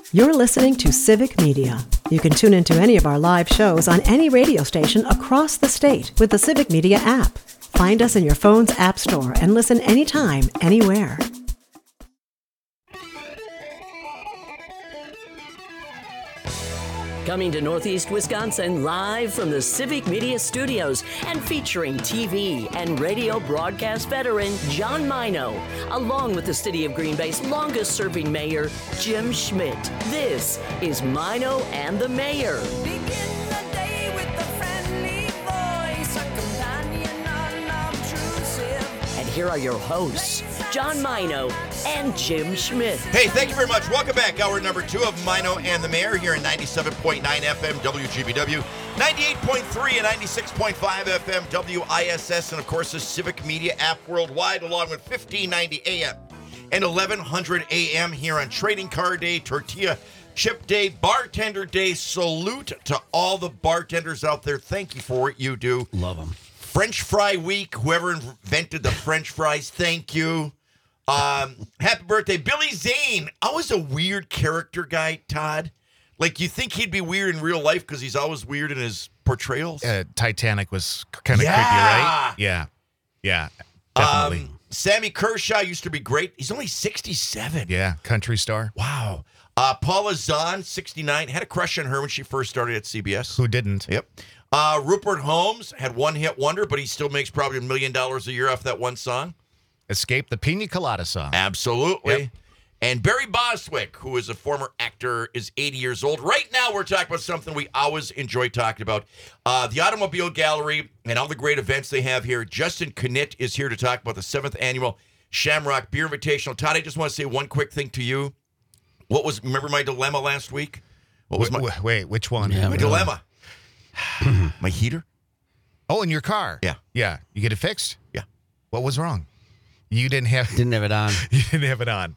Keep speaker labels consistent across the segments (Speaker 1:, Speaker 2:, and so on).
Speaker 1: You're listening to Civic Media. You can tune into any of our live shows on any radio station across the state with the Civic Media app. Find us in your phone's app store and listen anytime, anywhere.
Speaker 2: Coming to Northeast Wisconsin live from the Civic Media Studios and featuring TV and radio broadcast veteran John Mino, along with the City of Green Bay's longest-serving mayor, Jim Schmidt. This is Mino and the Mayor.
Speaker 3: Begin the day with a friendly voice, a companion unobtrusive.
Speaker 2: And here are your hosts, John Mino and Jim Schmidt.
Speaker 4: Hey, thank you very much. Welcome back. Hour number 2 of Mino and the Mayor here in 97.9 FM WGBW, 98.3 and 96.5 FM WISS, and of course the Civic Media app worldwide, along with 1590 AM and 1100 AM here on Trading Card Day, Tortilla Chip Day, Bartender Day. Salute to all the bartenders out there. Thank you for what you do.
Speaker 5: Love them.
Speaker 4: French Fry Week. Whoever invented the French fries, thank you. Happy birthday, Billy Zane. I was a weird character guy, Todd. Like, you think he'd be weird in real life because he's always weird in his portrayals?
Speaker 6: Titanic was kind of creepy, right? Yeah, definitely.
Speaker 4: Sammy Kershaw used to be great. He's only 67.
Speaker 6: Yeah, country star.
Speaker 4: Wow. Paula Zahn, 69. Had a crush on her when she first started at CBS.
Speaker 6: Who didn't?
Speaker 4: Yep. Rupert Holmes had one hit wonder, but he still makes probably $1 million a year off that one song.
Speaker 6: Escape the Pina Colada song.
Speaker 4: Absolutely.
Speaker 6: Yep.
Speaker 4: And Barry Bostwick, who is a former actor, is 80 years old. Right now, we're talking about something we always enjoy talking about. The Automobile Gallery and all the great events they have here. Justin Knitt is here to talk about the 7th Annual Shamrock Beer Invitational. Todd, I just want to say one quick thing to you. Remember my dilemma last week? What was
Speaker 6: Wait, which one?
Speaker 5: Yeah,
Speaker 4: my dilemma? My heater?
Speaker 6: Oh, in your car?
Speaker 4: Yeah.
Speaker 6: Yeah. You get it fixed?
Speaker 4: Yeah.
Speaker 6: What was wrong? You didn't have
Speaker 5: it on.
Speaker 6: You didn't have it on.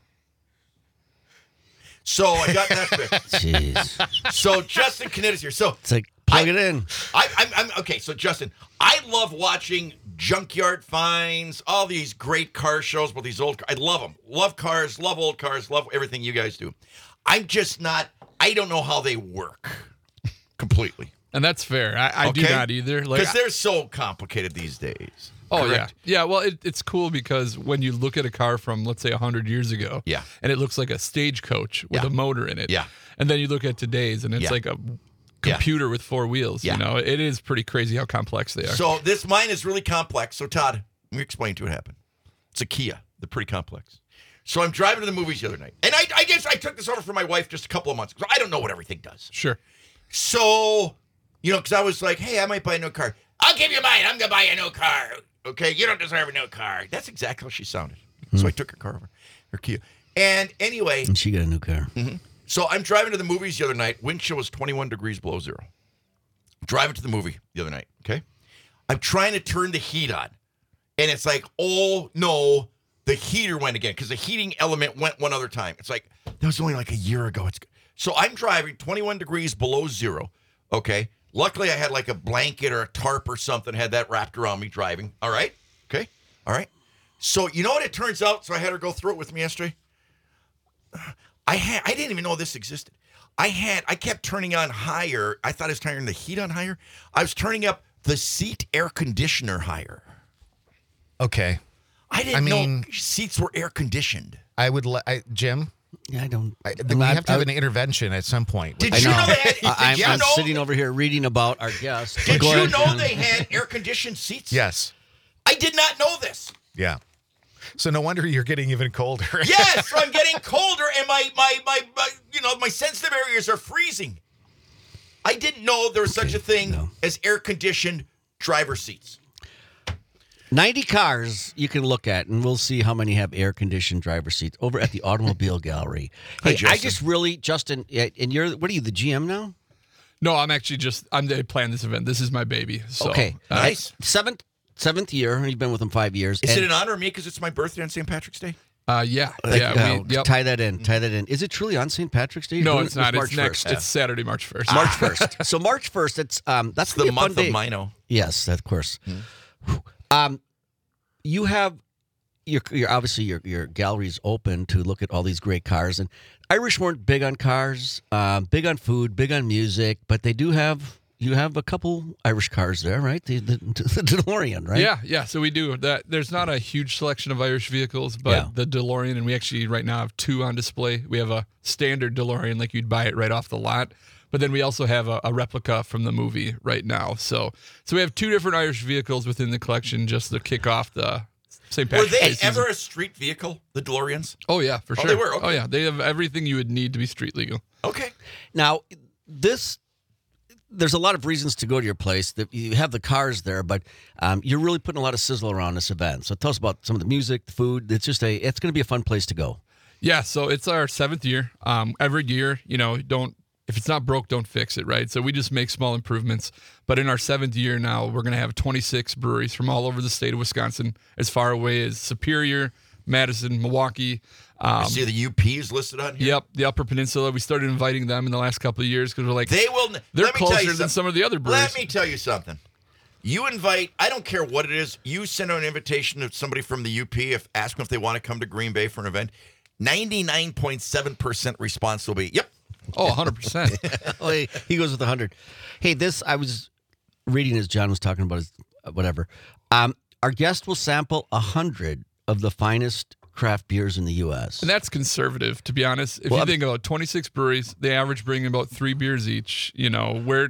Speaker 4: So I got that fixed.
Speaker 5: Jeez.
Speaker 4: So Justin Knitt is here. So
Speaker 5: It's like, plug it in.
Speaker 4: I'm okay. So Justin, I love watching junkyard finds, all these great car shows with these old. I love them. Love cars. Love old cars. Love everything you guys do. I'm just not. I don't know how they work completely.
Speaker 7: And that's fair. I do not either.
Speaker 4: Because they're so complicated these days.
Speaker 7: Oh,
Speaker 4: correct?
Speaker 7: yeah. Well, it's cool because when you look at a car from, let's say, 100 years ago,
Speaker 4: yeah,
Speaker 7: and it looks like a stagecoach with a motor in it,
Speaker 4: yeah,
Speaker 7: and then you look at today's, and it's like a computer with 4 wheels, you know, it is pretty crazy how complex they are.
Speaker 4: So mine is really complex. So, Todd, let me explain to you what happened. It's a Kia. They're pretty complex. So I'm driving to the movies the other night, and I guess I took this over from my wife just a couple of months ago. I don't know what everything does.
Speaker 7: Sure.
Speaker 4: So, because I was like, hey, I might buy a new car. I'll give you mine. I'm going to buy a new car. Okay, you don't deserve a new car. That's exactly how she sounded. So I took her car over, her Kia. And anyway.
Speaker 5: And she got a new car.
Speaker 4: Mm-hmm. So I'm driving to the movies the other night. Wind chill was 21 degrees below zero. Driving to the movie the other night, okay? I'm trying to turn the heat on. And it's like, oh, no, the heater went again because the heating element went one other time. It's like, that was only like a year ago. So I'm driving 21 degrees below zero, okay? Luckily, I had like a blanket or a tarp or something, had that wrapped around me driving. All right? Okay? All right? So you know what it turns out? So I had her go through it with me yesterday. I didn't even know this existed. I kept turning on higher. I thought I was turning the heat on higher. I was turning up the seat air conditioner higher.
Speaker 6: Okay.
Speaker 4: I didn't know seats were air conditioned.
Speaker 6: Jim?
Speaker 5: Yeah, I don't.
Speaker 6: We have to have an intervention at some point.
Speaker 4: Did you know that?
Speaker 5: I'm sitting over here reading about our guest.
Speaker 4: Did you know they had air-conditioned seats?
Speaker 6: Yes.
Speaker 4: I did not know this.
Speaker 6: Yeah. So no wonder you're getting even colder.
Speaker 4: Yes, so I'm getting colder, and my sensitive areas are freezing. I didn't know there was such a thing as air-conditioned driver seats.
Speaker 5: 90 cars you can look at, and we'll see how many have air-conditioned driver seats over at the Automobile Gallery. Hey, I just really, Justin, and what are you, the GM now?
Speaker 7: No, I'm actually I'm the plan this event. This is my baby. So,
Speaker 5: okay.
Speaker 4: Nice.
Speaker 5: Seventh year. You've been with him 5 years.
Speaker 4: Is it in honor of me because it's my birthday on St. Patrick's Day?
Speaker 7: Yeah.
Speaker 5: Tie that in. Is it truly on St. Patrick's Day?
Speaker 7: No, it's not.
Speaker 5: March
Speaker 7: It's next.
Speaker 5: 1st.
Speaker 7: It's Saturday, March 1st.
Speaker 5: March 1st. So March 1st, that's
Speaker 4: the month of Mino.
Speaker 5: Yes, of course. You have you're obviously your gallery's open to look at all these great cars, and Irish weren't big on cars, big on food, big on music, but they do have. You have a couple Irish cars there, right? The DeLorean, right?
Speaker 7: Yeah. So we do that. There's not a huge selection of Irish vehicles, but the DeLorean, and we actually right now have 2 on display. We have a standard DeLorean, like you'd buy it right off the lot, but then we also have a replica from the movie right now. So we have 2 different Irish vehicles within the collection just to kick off the St. Patrick's Day season.
Speaker 4: Were they ever a street vehicle, the DeLoreans?
Speaker 7: Oh yeah, for sure.
Speaker 4: They were. Okay.
Speaker 7: Oh yeah, they have everything you would need to be street legal.
Speaker 4: Okay.
Speaker 5: Now there's a lot of reasons to go to your place. That you have the cars there, but you're really putting a lot of sizzle around this event. So tell us about some of the music, the food. It's going to be a fun place to go.
Speaker 7: Yeah, so it's our 7th year. Every year, if it's not broke, don't fix it, right? So we just make small improvements. But in our 7th year now, we're going to have 26 breweries from all over the state of Wisconsin, as far away as Superior, Madison, Milwaukee.
Speaker 4: I see the UPs listed on here.
Speaker 7: Yep, the Upper Peninsula. We started inviting them in the last couple of years because we're like, they're closer than some of the other breweries.
Speaker 4: Let me tell you something. You invite, I don't care what it is, you send out an invitation to somebody from the UP, ask them if they want to come to Green Bay for an event. 99.7% response will be, yep.
Speaker 7: Oh, 100%.
Speaker 5: Oh, he goes with 100. Hey, I was reading as John was talking about his whatever. Our guest will sample 100 of the finest craft beers in the U.S.
Speaker 7: And that's conservative, to be honest. If you think about 26 breweries, they average bringing about 3 beers each. Where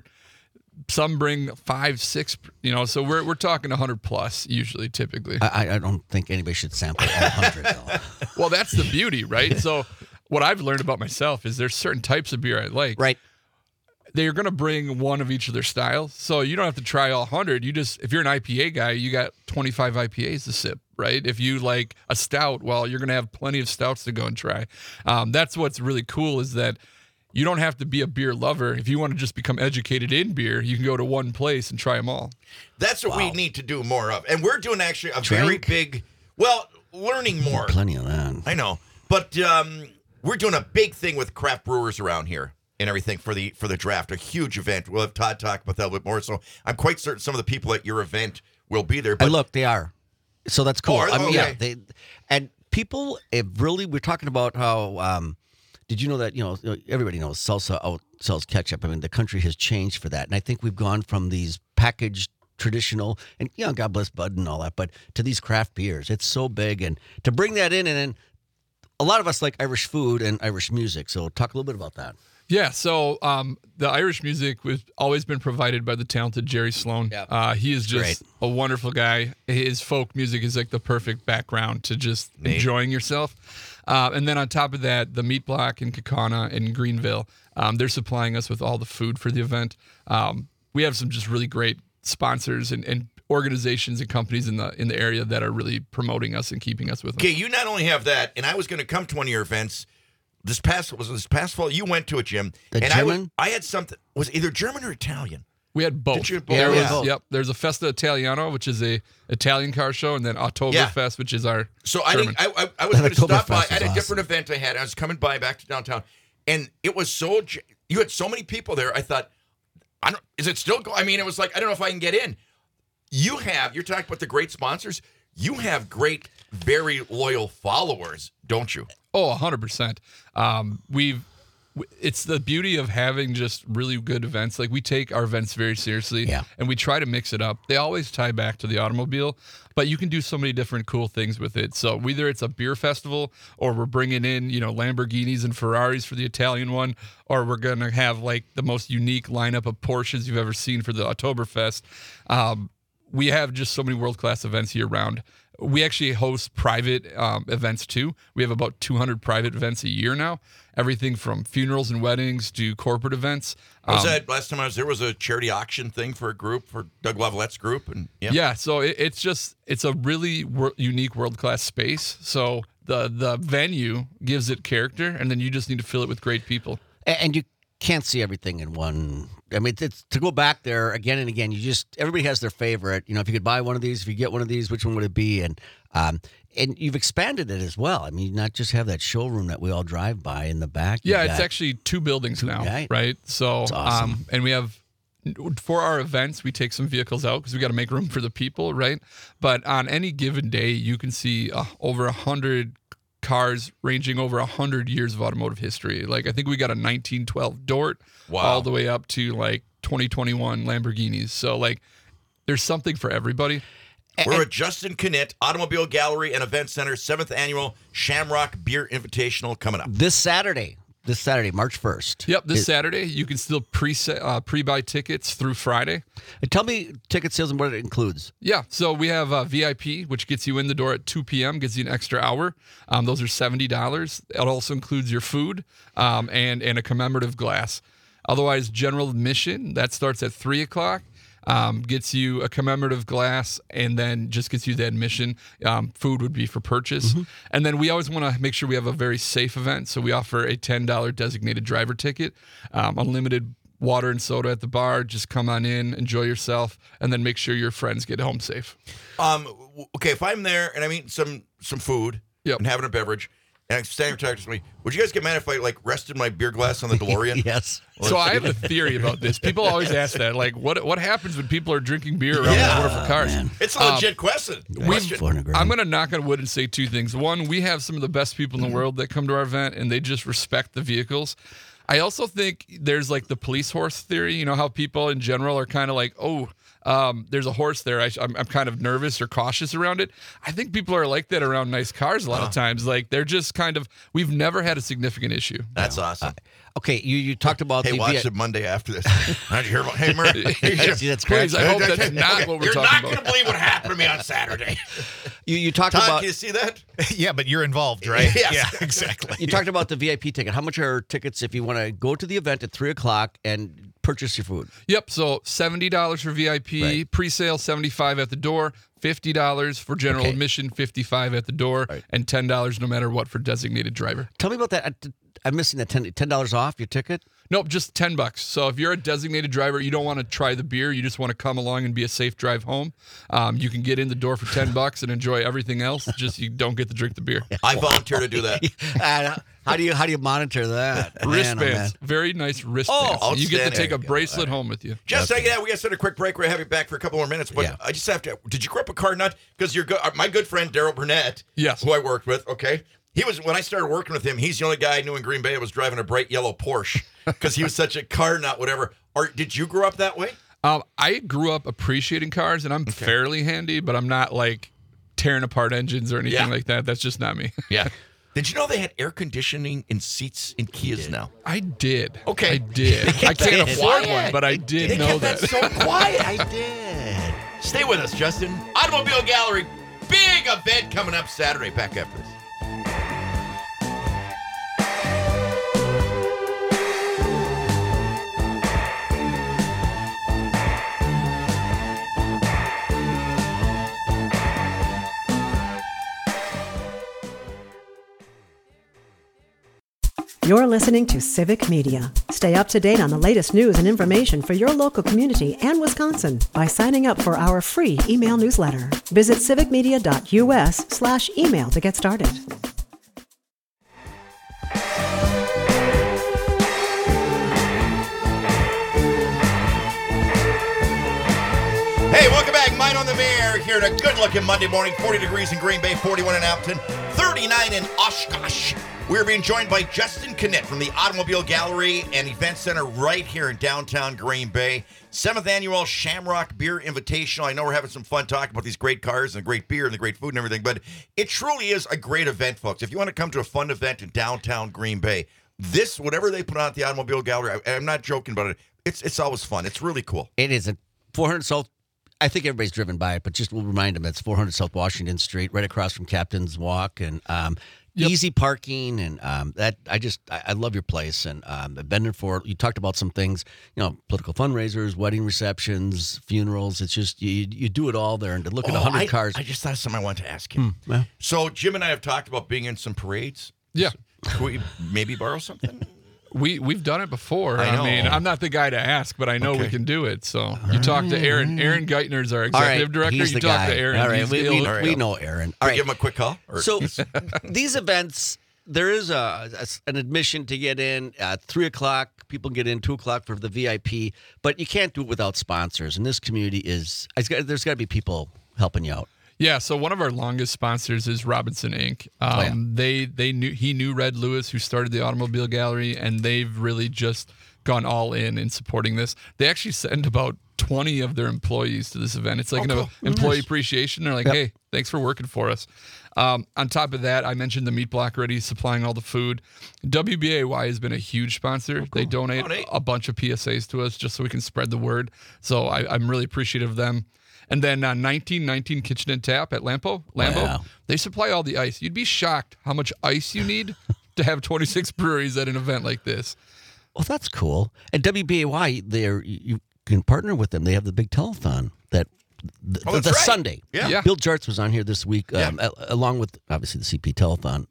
Speaker 7: some bring 5, 6. So we're talking 100 plus usually, typically.
Speaker 5: I don't think anybody should sample 100 though.
Speaker 7: Well, that's the beauty, right? So what I've learned about myself is there's certain types of beer I like.
Speaker 5: Right.
Speaker 7: They're going to bring one of each of their styles. So you don't have to try all 100. If you're an IPA guy, you got 25 IPAs to sip, right? If you like a stout, well, you're going to have plenty of stouts to go and try. That's what's really cool is that you don't have to be a beer lover. If you want to just become educated in beer, you can go to one place and try them all.
Speaker 4: That's what we need to do more of. And we're doing actually a very big, learning more.
Speaker 5: Plenty of that.
Speaker 4: I know. But we're doing a big thing with craft brewers around here. And everything for the draft, a huge event. We'll have Todd talk about that a little bit more. So I'm quite certain some of the people at your event will be there. But
Speaker 5: and look, they are. So that's cool.
Speaker 4: Oh, okay.
Speaker 5: Yeah, and people have really. We're talking about how. Did you know that everybody knows salsa outsells ketchup? I mean, the country has changed for that, and I think we've gone from these packaged traditional and God bless Bud and all that, but to these craft beers. It's so big, and to bring that in, and then a lot of us like Irish food and Irish music. So talk a little bit about that.
Speaker 7: Yeah, so the Irish music was always been provided by the talented Jerry Sloan.
Speaker 5: Yep.
Speaker 7: He is just a wonderful guy. His folk music is like the perfect background to just enjoying yourself. And then on top of that, the Meat Block in Kaukauna and Greenville, they're supplying us with all the food for the event. We have some just really great sponsors and organizations and companies in the area that are really promoting us and keeping us with them.
Speaker 4: Okay, you not only have that, and I was going to come to one of your events. This past fall, you went to it, Jim.
Speaker 5: German?
Speaker 4: I had something. Was it either German or Italian?
Speaker 7: We had both.
Speaker 4: Did you?
Speaker 5: Yeah.
Speaker 7: Yep. There's a Festa Italiano, which is a Italian car show, and then Oktoberfest, which is our German.
Speaker 4: I was going to stop by at a different event I had. I was coming by back to downtown, and it was you had so many people there. I thought, is it still going? I mean, it was like, I don't know if I can get in. You're talking about the great sponsors. You have great, very loyal followers, don't you?
Speaker 7: Oh, 100%. It's the beauty of having just really good events. Like, we take our events very seriously, and we try to mix it up. They always tie back to the automobile, but you can do so many different cool things with it. So whether it's a beer festival, or we're bringing in, Lamborghinis and Ferraris for the Italian one, or we're going to have like the most unique lineup of Porsches you've ever seen for the Oktoberfest. We have just so many world-class events year round. We actually host private events too. We have about 200 private events a year now. Everything from funerals and weddings to corporate events.
Speaker 4: Was that last time I was there? Was a charity auction thing for a group, for Doug Lavallette's group, and
Speaker 7: so it's a really unique world-class space. So the venue gives it character, and then you just need to fill it with great people.
Speaker 5: And you can't see everything in one. I mean, it's to go back there again and again. Everybody has their favorite. If you could buy one of these, if you get one of these, which one would it be? And you've expanded it as well. I mean, not just have that showroom that we all drive by in the back.
Speaker 7: Yeah, it's actually 2 buildings now, right? So,
Speaker 5: that's awesome.
Speaker 7: And we have for our events, we take some vehicles out because we got to make room for the people, right? But on any given day, you can see over 100 cars ranging over 100 years of automotive history. Like I think we got a 1912 Dort all the way up to like 2021 Lamborghinis. So like there's something for everybody.
Speaker 4: We're at Justin Knitt Automobile Gallery and Event Center, 7th Annual Shamrock Beer Invitational coming up.
Speaker 5: This Saturday, March 1st.
Speaker 7: Yep, Saturday. You can still pre-buy tickets through Friday.
Speaker 5: And tell me ticket sales and what it includes.
Speaker 7: Yeah, so we have VIP, which gets you in the door at 2 p.m., gives you an extra hour. Those are $70. It also includes your food and a commemorative glass. Otherwise, general admission, that starts at 3 o'clock. Gets you a commemorative glass and then just gets you the admission. Food would be for purchase. And then we always want to make sure we have a very safe event. So we offer a $10 designated driver ticket, unlimited water and soda at the bar. Just come on in, enjoy yourself, and then make sure your friends get home safe.
Speaker 4: Okay, if I'm there and I'm eating some food and having a beverage, and I'm standing talking to me, would you guys get mad if I like rested my beer glass on the DeLorean?
Speaker 5: Yes.
Speaker 7: So I have a theory about this. People always ask that, like, what happens when people are drinking beer around the door for cars?
Speaker 5: Man.
Speaker 4: It's a legit question.
Speaker 7: I'm going to knock on wood and say two things. One, we have some of the best people in the world that come to our event, and they just respect the vehicles. I also think there's like the police horse theory. You know how people in general are kind of like, there's a horse there. I'm kind of nervous or cautious around it. I think people are like that around nice cars a lot of times. Like they're just kind of, we've never had a significant issue.
Speaker 4: That's awesome.
Speaker 5: Okay, you talked about
Speaker 4: Hey, watch it Monday after this. How'd you hear about? Hey, Murray.
Speaker 5: That's
Speaker 7: Please, I hope that's
Speaker 4: Okay,
Speaker 7: not what we're
Speaker 4: You're
Speaker 7: talking
Speaker 4: not
Speaker 7: about.
Speaker 4: going to believe what happened to me on Saturday.
Speaker 5: You talked
Speaker 4: Todd,
Speaker 5: about
Speaker 4: can you see that?
Speaker 6: Yeah, but you're involved, right?
Speaker 4: Yes.
Speaker 6: Yeah, exactly.
Speaker 5: you talked about the VIP ticket. How much are tickets if you want to go to the event at 3 o'clock and purchase your food?
Speaker 7: Yep. So $70 for VIP,
Speaker 5: Right.
Speaker 7: pre-sale $75 at the door, $50 for general admission, $55 at the door, and $10 no matter what for designated driver.
Speaker 5: Tell me about that. I'm missing that $10 off your ticket.
Speaker 7: Nope, just $10. So if you're a designated driver, you don't want to try the beer, you just want to come along and be a safe drive home. You can get in the door for $10 and enjoy everything else. Just you don't get to drink the beer.
Speaker 4: I volunteer to do that.
Speaker 5: How do you monitor that?
Speaker 7: Wristbands, very nice wristbands.
Speaker 4: Oh,
Speaker 7: you get to
Speaker 4: outstanding.
Speaker 7: take a bracelet home with you.
Speaker 4: Just we got to send a quick break. We're going to have you back for a couple more minutes. But I just have to. Did you grow up a car nut? Because my good friend Daryl Burnett, who I worked with, he was, when I started working with him, he's the only guy I knew in Green Bay that was driving a bright yellow Porsche because he was such a car nut, whatever. Did you grow up that way?
Speaker 7: I grew up appreciating cars, and I'm fairly handy, but I'm not like tearing apart engines or anything like that. That's just not me.
Speaker 4: Yeah. Did you know they had air conditioning in seats in Kias now?
Speaker 7: I did.
Speaker 4: Okay.
Speaker 7: I did. I can't afford one, but I did
Speaker 4: They
Speaker 7: know
Speaker 4: kept
Speaker 7: that.
Speaker 4: so quiet. I did. Stay with us, Justin. Automobile Gallery, big event coming up Saturday. Back after this.
Speaker 1: You're listening to Civic Media. Stay up to date on the latest news and information for your local community and Wisconsin by signing up for our free email newsletter. Visit civicmedia.us/email to get started.
Speaker 4: Hey, welcome back. Mine on the Mayor here on a good-looking Monday morning. 40 degrees in Green Bay, 41 in Appleton, 39 in Oshkosh. We're being joined by Justin Knitt from the Automobile Gallery and Event Center right here in downtown Green Bay. 7th Annual Shamrock Beer Invitational. I know we're having some fun talking about these great cars and the great beer and the great food and everything, but it truly is a great event, folks. If you want to come to a fun event in downtown Green Bay, this, whatever they put on at the Automobile Gallery, I'm not joking about it. It's always fun. It's really cool.
Speaker 5: It is a 400 South. I think everybody's driven by it, but just we'll remind them it's 400 South Washington Street, right across from Captain's Walk, and easy parking, and I love your place, and I've been there for. You talked about some things, political fundraisers, wedding receptions, funerals. It's just you do it all there, and to look at 100 cars.
Speaker 4: I just thought of something I wanted to ask you. So Jim and I have talked about being in some parades.
Speaker 7: Yeah.
Speaker 4: Could we maybe borrow something?
Speaker 7: We've done it before.
Speaker 4: I know.
Speaker 7: mean, I'm not the guy to ask, but I know we can do it. So you talk to Aaron. Aaron Geithner's our executive director.
Speaker 5: He's
Speaker 7: You
Speaker 5: the
Speaker 7: talk
Speaker 5: guy.
Speaker 7: to Aaron.
Speaker 5: All right,
Speaker 7: He's
Speaker 5: we
Speaker 7: the-
Speaker 5: know Aaron.
Speaker 4: All
Speaker 5: All right,
Speaker 4: give him a quick call.
Speaker 5: So these events, there is an admission to get in at 3 o'clock. o'clock. People get in 2 o'clock for the VIP, but you can't do it without sponsors. And this community there's got to be people helping you out.
Speaker 7: Yeah, so one of our longest sponsors is Robinson Inc. He knew Red Lewis, who started the Automobile Gallery, and they've really just gone all in supporting this. They actually send about 20 of their employees to this event. It's like an employee appreciation. They're like, hey, thanks for working for us. On top of that, I mentioned the meat block already, supplying all the food. WBAY has been a huge sponsor. They donate a bunch of PSAs to us just so we can spread the word. So I'm really appreciative of them. And then 1919 Kitchen and Tap at Lambeau, they supply all the ice. You'd be shocked how much ice you need to have 26 breweries at an event like this.
Speaker 5: Well, that's cool. And WBAY, you can partner with them. They have the big telethon the
Speaker 4: right.
Speaker 5: Sunday.
Speaker 4: Yeah.
Speaker 5: Bill Jartz was on here this week, along with obviously the CP telethon.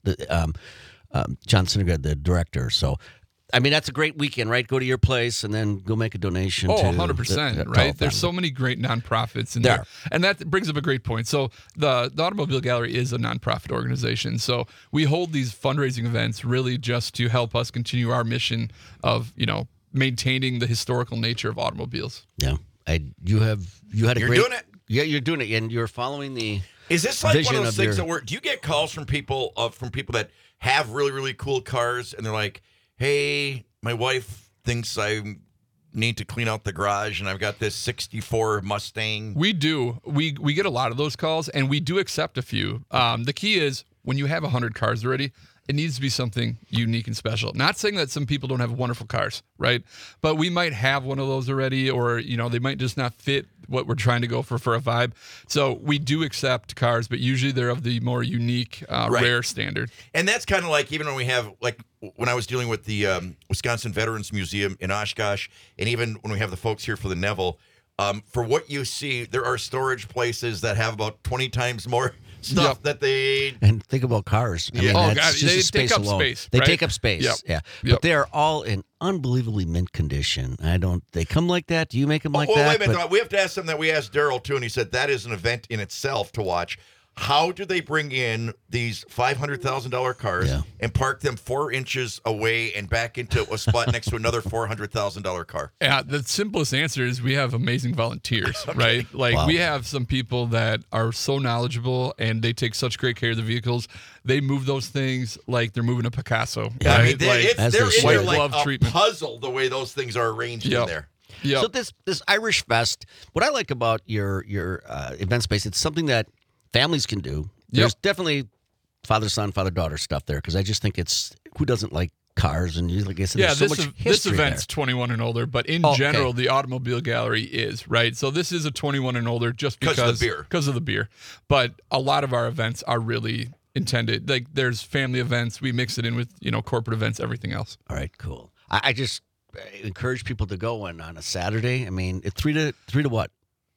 Speaker 5: John Syndergaard, the director. So, I mean, that's a great weekend, right? Go to your place and then go make a donation.
Speaker 7: 100%, right?
Speaker 5: telethon.
Speaker 7: There's so many great nonprofits in there. And that brings up a great point. So the Automobile Gallery is a nonprofit organization. So we hold these fundraising events really just to help us continue our mission of, maintaining the historical nature of automobiles.
Speaker 5: Yeah. You're
Speaker 4: doing it.
Speaker 5: Yeah, you're doing it, and you're following the.
Speaker 4: Is this like one of those things
Speaker 5: your-
Speaker 4: do you get calls from people that have really, really cool cars and they're like, hey, my wife thinks I need to clean out the garage and I've got this 64 Mustang?
Speaker 7: We do. We get a lot of those calls, and we do accept a few. The key is when you have 100 cars already, it needs to be something unique and special. Not saying that some people don't have wonderful cars, right? But we might have one of those already, or they might just not fit what we're trying to go for a vibe. So we do accept cars, but usually they're of the more unique, rare standard.
Speaker 4: And that's kind of like even when we have, like when I was dealing with the Wisconsin Veterans Museum in Oshkosh, and even when we have the folks here for the Neville, for what you see, there are storage places that have about 20 times more stuff that they...
Speaker 5: And think about cars. I mean, that's just
Speaker 7: they
Speaker 5: space
Speaker 7: take up
Speaker 5: alone.
Speaker 7: space.
Speaker 5: They
Speaker 7: right?
Speaker 5: take up space.
Speaker 7: Yep.
Speaker 5: Yeah.
Speaker 7: Yep.
Speaker 5: But they are all in unbelievably mint condition. They come like that? Do you make them like that?
Speaker 4: Wait a minute. We have to ask something that we asked Daryl, too, and he said that is an event in itself to watch. How do they bring in these $500,000 cars and park them 4 inches away and back into a spot next to another $400,000 car?
Speaker 7: Yeah, the simplest answer is we have amazing volunteers, right? Like we have some people that are so knowledgeable and they take such great care of the vehicles. They move those things like they're moving a Picasso.
Speaker 4: Yeah,
Speaker 7: right?
Speaker 4: I mean, they're in there like
Speaker 7: glove
Speaker 4: a
Speaker 7: treatment.
Speaker 4: puzzle the way those things are arranged in there.
Speaker 7: Yep.
Speaker 5: So this Irish Fest, what I like about your event space, it's something that families can do. There's definitely father-son, father-daughter stuff there because I just think who doesn't like cars? And like I said, there's so much history
Speaker 7: this event's 21 and older, but in general, the Automobile Gallery is, right? So this is a 21 and older just because of the beer. But a lot of our events are really intended. Like there's family events. We mix it in with, corporate events, everything else.
Speaker 5: All right, cool. I just encourage people to go on a Saturday. I mean, it's 3 to what?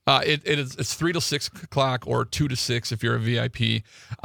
Speaker 7: It's 3 to 6 o'clock or 2 to 6 if you're a VIP.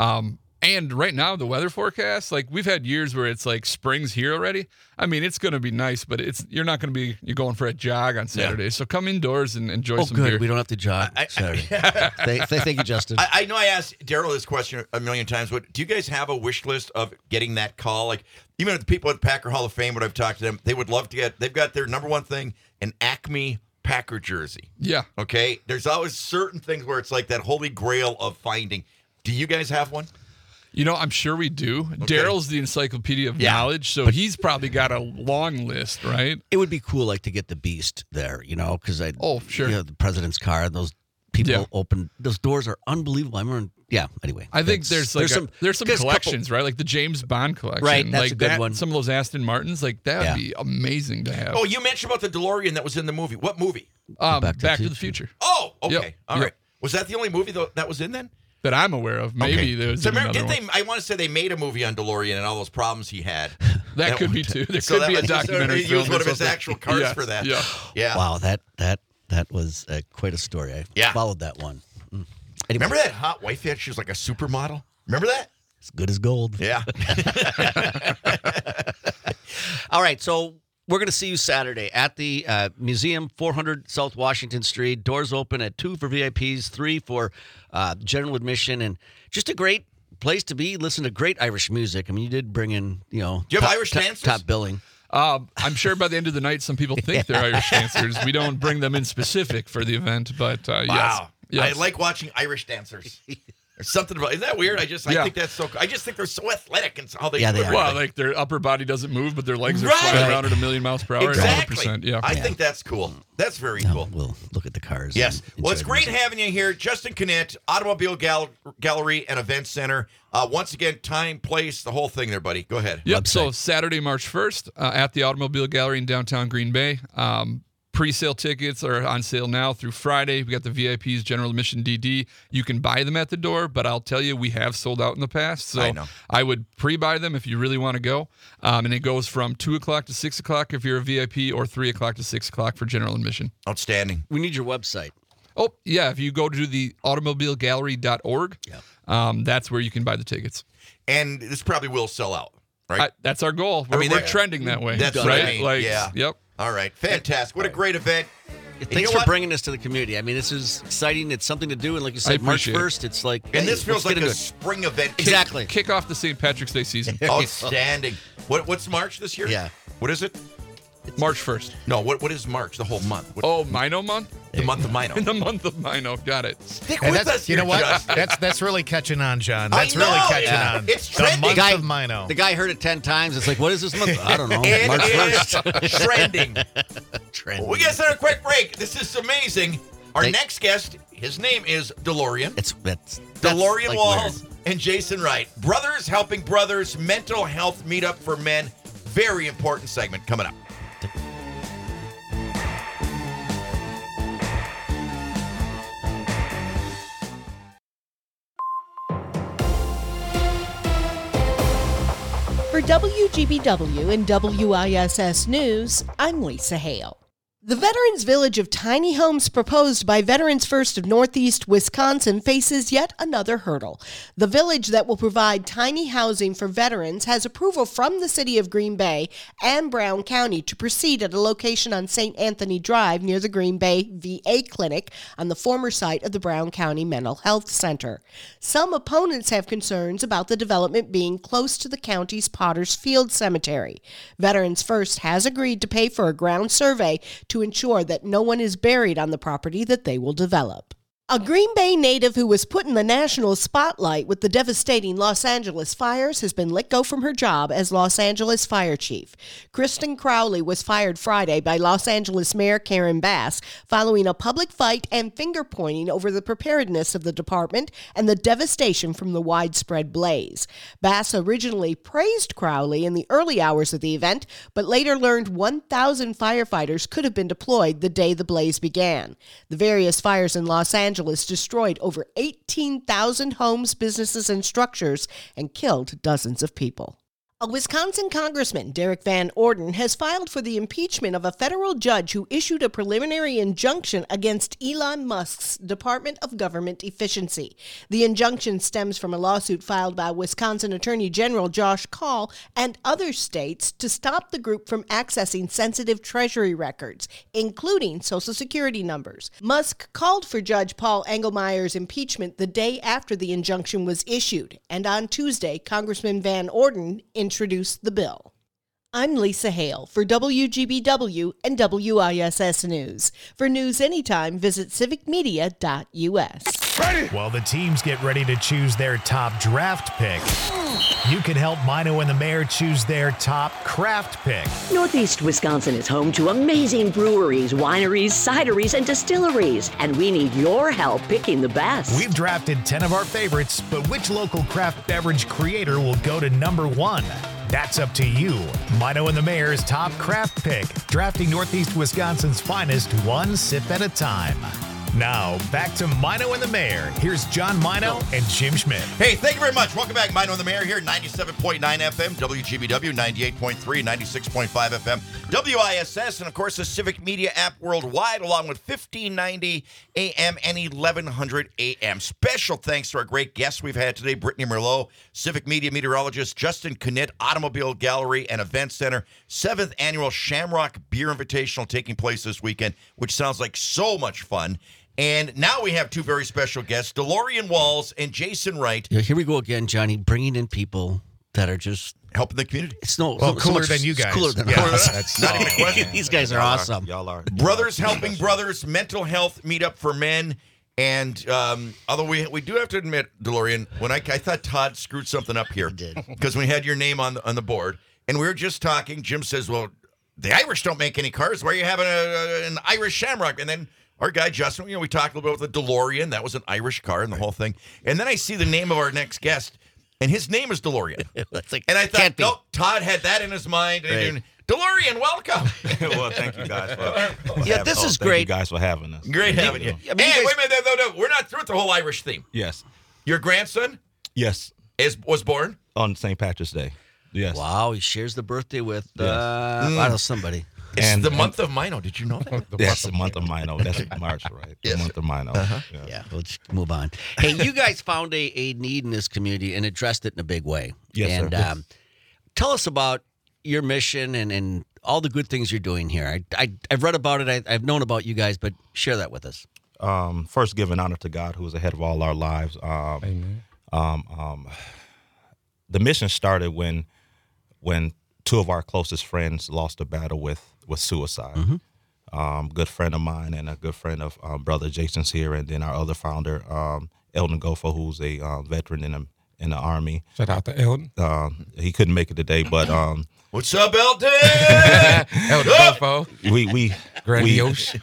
Speaker 7: And right now, the weather forecast, like we've had years where it's like spring's here already. I mean, it's going to be nice, but you're not going to be going for a jog on Saturday. So come indoors and enjoy some beer.
Speaker 5: We don't have to jog Saturday. Thank you, Justin.
Speaker 4: I know I asked Daryl this question a million times, but do you guys have a wish list of getting that call? Like even the people at Packer Hall of Fame, when I've talked to them, they would love to they've got their number one thing, an Acme Packer jersey.
Speaker 7: Yeah.
Speaker 4: Okay. There's always certain things where it's like that holy grail of finding. Do you guys have one?
Speaker 7: I'm sure we do. Okay. Daryl's the encyclopedia of knowledge, so he's probably got a long list, right?
Speaker 5: It would be cool, like to get the Beast there, because
Speaker 7: sure,
Speaker 5: the president's car, those people open those doors are unbelievable. I remember, anyway.
Speaker 7: I think there's some collections, right? Like the James Bond collection,
Speaker 5: right? That's
Speaker 7: like
Speaker 5: a good one.
Speaker 7: Some of those Aston Martins, like that would be amazing to have.
Speaker 4: Oh, you mentioned about the DeLorean that was in the movie. What movie?
Speaker 7: Back to the Future.
Speaker 4: Oh, okay,
Speaker 7: Yep.
Speaker 4: all right. Was that the only movie that was in then?
Speaker 7: That I'm aware of. Maybe there was another one.
Speaker 4: I want to say they made a movie on DeLorean and all those problems he had.
Speaker 7: That could be too. There could be a documentary
Speaker 4: He
Speaker 7: film.
Speaker 4: used one of his actual cars for that. Yeah.
Speaker 5: Wow, that was quite a story. I followed that one. Anyway.
Speaker 4: Remember that hot wife he had? She was like a supermodel. Remember that?
Speaker 5: As good as gold.
Speaker 4: Yeah.
Speaker 5: All right, so we're going to see you Saturday at the museum, 400 South Washington Street. Doors open at 2 for VIPs, 3 for general admission, and just a great place to be. Listen to great Irish music. I mean, you did bring in,
Speaker 4: Do you have Irish dances?
Speaker 5: Top billing.
Speaker 7: I'm sure by the end of the night, some people think they're Irish dancers. We don't bring them in specific for the event, but
Speaker 4: Wow.
Speaker 7: yes.
Speaker 4: I like watching Irish dancers. There's something about, isn't that weird? I think that's so, I just think they're so athletic and how they do
Speaker 5: Yeah, they
Speaker 4: it.
Speaker 5: are.
Speaker 7: Well, like their upper body doesn't move, but their legs are
Speaker 4: Right.
Speaker 7: flying around at 1,000,000 miles per hour.
Speaker 4: Exactly.
Speaker 7: 100%. Yeah.
Speaker 4: I think that's cool. That's very cool.
Speaker 5: We'll look at the cars.
Speaker 4: Yes.
Speaker 5: and
Speaker 4: Well, it's
Speaker 5: enjoy
Speaker 4: great
Speaker 5: the music.
Speaker 4: having you here. Justin Connett, Automobile Gallery and Event Center. Once again, time, place, the whole thing there, buddy. Go ahead.
Speaker 7: Yep. So
Speaker 5: Website.
Speaker 7: Saturday, March 1st, at the Automobile Gallery in downtown Green Bay. Pre-sale tickets are on sale now through Friday. We got the VIPs, general admission DD. You can buy them at the door, but I'll tell you, we have sold out in the past. So
Speaker 4: I know.
Speaker 7: I would pre-buy them if you really want to go. And it goes from 2 o'clock to 6 o'clock if you're a VIP, or 3 o'clock to 6 o'clock for general admission.
Speaker 4: Outstanding.
Speaker 5: We need your website.
Speaker 7: Oh, yeah. If you go to the automobilegallery.org, that's where you can buy the tickets.
Speaker 4: And this probably will sell out, right?
Speaker 7: That's our goal. We're
Speaker 4: they're
Speaker 7: trending that way.
Speaker 4: That's
Speaker 7: right.
Speaker 4: what I mean. Yeah.
Speaker 7: Yep.
Speaker 4: All right. Fantastic. What a great event. And you
Speaker 5: Thanks
Speaker 4: know
Speaker 5: for
Speaker 4: what?
Speaker 5: bringing this to the community. I mean, this is exciting. It's something to do. And like you said, March
Speaker 7: appreciate it.
Speaker 5: 1st, it's like.
Speaker 4: And
Speaker 5: hey,
Speaker 4: this feels
Speaker 5: let's
Speaker 4: like
Speaker 5: get
Speaker 4: a
Speaker 5: into it.
Speaker 4: spring event.
Speaker 5: Exactly.
Speaker 7: Kick off the St. Patrick's Day season.
Speaker 4: Outstanding. What's March this year?
Speaker 5: Yeah.
Speaker 4: What is it?
Speaker 7: March 1st.
Speaker 4: No, what is March? The whole month. What,
Speaker 7: Oh, Mino month?
Speaker 4: the month of Mino.
Speaker 7: In the month of Mino. Got it.
Speaker 4: Stick
Speaker 6: And
Speaker 4: with
Speaker 6: that's,
Speaker 4: us
Speaker 6: you
Speaker 4: here,
Speaker 6: know what?
Speaker 4: Justin.
Speaker 6: That's really catching on, John.
Speaker 4: I
Speaker 6: That's really
Speaker 4: know,
Speaker 6: catching
Speaker 4: yeah.
Speaker 6: on.
Speaker 4: It's
Speaker 6: the
Speaker 4: trending.
Speaker 6: month
Speaker 5: Guy-
Speaker 6: of Mino.
Speaker 5: The guy heard it 10 times. It's like, what is this month? I don't know.
Speaker 4: It
Speaker 5: March
Speaker 4: is
Speaker 5: 1st.
Speaker 4: trending.
Speaker 5: Trend.
Speaker 4: Well, we got to start a quick break. This is amazing. Our
Speaker 5: Thank-
Speaker 4: next guest, his name is DeLorean.
Speaker 5: That's
Speaker 4: DeLorean
Speaker 5: like
Speaker 4: Walls
Speaker 5: weird.
Speaker 4: and Jason Wright. Brothers helping brothers, mental health meetup for men. Very important segment coming up.
Speaker 8: For WGBW and WISS News, I'm Lisa Hale. The Veterans Village of Tiny Homes proposed by Veterans First of Northeast Wisconsin faces yet another hurdle. The village that will provide tiny housing for veterans has approval from the city of Green Bay and Brown County to proceed at a location on St. Anthony Drive near the Green Bay VA Clinic on the former site of the Brown County Mental Health Center. Some opponents have concerns about the development being close to the county's Potter's Field Cemetery. Veterans First has agreed to pay for a ground survey to ensure that no one is buried on the property that they will develop. A Green Bay native who was put in the national spotlight with the devastating Los Angeles fires has been let go from her job as Los Angeles Fire Chief. Kristen Crowley was fired Friday by Los Angeles Mayor Karen Bass following a public fight and finger-pointing over the preparedness of the department and the devastation from the widespread blaze. Bass originally praised Crowley in the early hours of the event, but later learned 1,000 firefighters could have been deployed the day the blaze began. The various fires in Los Angeles destroyed over 18,000 homes, businesses, and structures and killed dozens of people. A Wisconsin congressman, Derek Van Orden, has filed for the impeachment of a federal judge who issued a preliminary injunction against Elon Musk's Department of Government Efficiency. The injunction stems from a lawsuit filed by Wisconsin Attorney General Josh Kaul and other states to stop the group from accessing sensitive Treasury records, including Social Security numbers. Musk called for Judge Paul Engelmeyer's impeachment the day after the injunction was issued, and on Tuesday, Congressman Van Orden introduced the bill. I'm Lisa Hale for WGBW and WISS News. For news anytime, visit civicmedia.us.
Speaker 9: While the teams get ready to choose their top draft pick, you can help Mino and the Mayor choose their top craft pick.
Speaker 2: Northeast Wisconsin is home to amazing breweries, wineries, cideries, and distilleries, and we need your help picking the best.
Speaker 9: We've drafted 10 of our favorites, but which local craft beverage creator will go to number 1? That's up to you. Mino and the Mayor's top craft pick, drafting Northeast Wisconsin's finest one sip at a time. Now, back to Mino and the Mayor. Here's John Mino and Jim Schmidt.
Speaker 4: Hey, thank you very much. Welcome back. Mino and the Mayor here, 97.9 FM, WGBW, 98.3, 96.5 FM, WISS, and of course the Civic Media app worldwide, along with 1590 AM and 1100 AM. Special thanks to our great guests we've had today, Brittany Merlot, Civic Media meteorologist, Justin Connett, Automobile Gallery and Event Center, 7th Annual Shamrock Beer Invitational taking place this weekend, which sounds like so much fun. And now we have two very special guests, DeLorean Walls and Jason Wright.
Speaker 5: Yeah, here we go again, Johnny, bringing in people that are just
Speaker 4: helping the community.
Speaker 5: It's
Speaker 6: cooler
Speaker 5: much
Speaker 6: than you guys.
Speaker 5: Cooler than
Speaker 6: Yeah,
Speaker 5: us.
Speaker 6: that's
Speaker 4: not even a question.
Speaker 5: These guys are awesome.
Speaker 10: Y'all are.
Speaker 4: Brothers Helping Brothers, mental health meetup for men. And although we do have to admit, DeLorean, when I thought Todd screwed something up here. Because we had your name on the board, and we were just talking, Jim says, well, the Irish don't make any cars. Why are you having an Irish Shamrock? And then our guy, Justin, we talked a little bit about the DeLorean. That was an Irish car and the whole thing. And then I see the name of our next guest, and his name is DeLorean. And I thought, nope, Todd had that in his mind. And DeLorean, welcome.
Speaker 10: Well, thank you guys for
Speaker 5: this is
Speaker 10: thank
Speaker 5: great.
Speaker 10: you guys for having us.
Speaker 4: Great having you.
Speaker 5: I mean,
Speaker 4: Hey,
Speaker 5: you guys-
Speaker 4: wait a minute. No. We're not through with the whole Irish theme.
Speaker 10: Yes.
Speaker 4: Your grandson
Speaker 10: Yes.
Speaker 4: was born?
Speaker 10: On St. Patrick's Day. Yes.
Speaker 5: Wow, he shares the birthday with
Speaker 10: Yes.
Speaker 5: I know somebody.
Speaker 4: It's the month of Mino. Did you know that?
Speaker 10: That's the month of Mino. That's March, right?
Speaker 4: Yes.
Speaker 10: The month of Mino.
Speaker 5: Yeah, let's move on. Hey, you guys found a need in this community and addressed it in a big way.
Speaker 10: Yes, sir.
Speaker 5: And
Speaker 10: Yes.
Speaker 5: Tell us about your mission and all the good things you're doing here. I've read about it. I've known about you guys, but share that with us.
Speaker 10: First, giving honor to God, who is ahead of all our lives.
Speaker 6: Amen.
Speaker 10: The mission started when two of our closest friends lost a battle with suicide. Good friend of mine and a good friend of brother Jason's here, and then our other founder, Eldon Gofo, who's a veteran in the Army.
Speaker 6: Shout out to Eldon.
Speaker 10: He couldn't make it today, but
Speaker 4: What's up, Elton?
Speaker 6: Eldon Gofo.
Speaker 10: we
Speaker 6: Grandiose.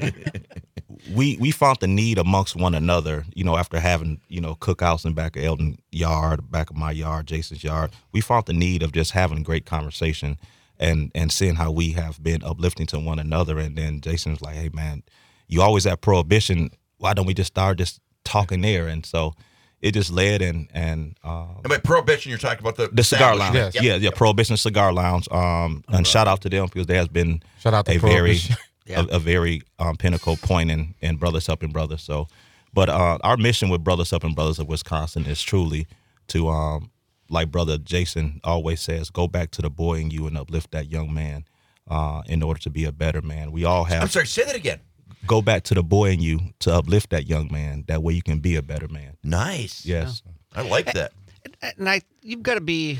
Speaker 10: we found the need amongst one another, after having, cookouts in back of Eldon yard, back of my yard, Jason's yard. We found the need of just having great conversation and seeing how we have been uplifting to one another. And then Jason's like, hey, man, you always at Prohibition. Why don't we just start just talking there? And so it just led and
Speaker 4: by Prohibition, you're talking about the
Speaker 10: cigar lounge.
Speaker 6: Yes.
Speaker 10: Yeah, Prohibition Cigar Lounge. And shout out to them because there has been
Speaker 6: Shout out to
Speaker 10: a very
Speaker 6: Prohibition.
Speaker 10: a very pinnacle point in Brothers Helping Brothers. So, but our mission with Brothers Helping Brothers of Wisconsin is truly to, like Brother Jason always says, go back to the boy in you and uplift that young man in order to be a better man. We all have.
Speaker 4: I'm sorry, say that again.
Speaker 10: Go back to the boy in you to uplift that young man. That way you can be a better man.
Speaker 4: Nice.
Speaker 10: Yes.
Speaker 4: I like that.
Speaker 5: And you've got to be,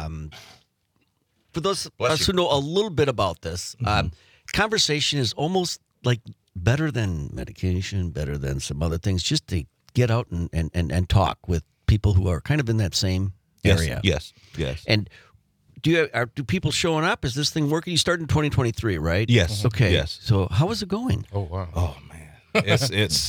Speaker 5: for those of
Speaker 4: Bless
Speaker 5: us
Speaker 4: you.
Speaker 5: who know a little bit about this, conversation is almost like better than medication, better than some other things, just to get out and talk with people who are kind of in that same area.
Speaker 10: Yes.
Speaker 5: And do people showing up? Is this thing working? You started in 2023, right?
Speaker 10: Yes.
Speaker 5: Okay.
Speaker 10: Yes.
Speaker 5: So how is it going?
Speaker 6: Oh, wow.
Speaker 10: Oh man, it's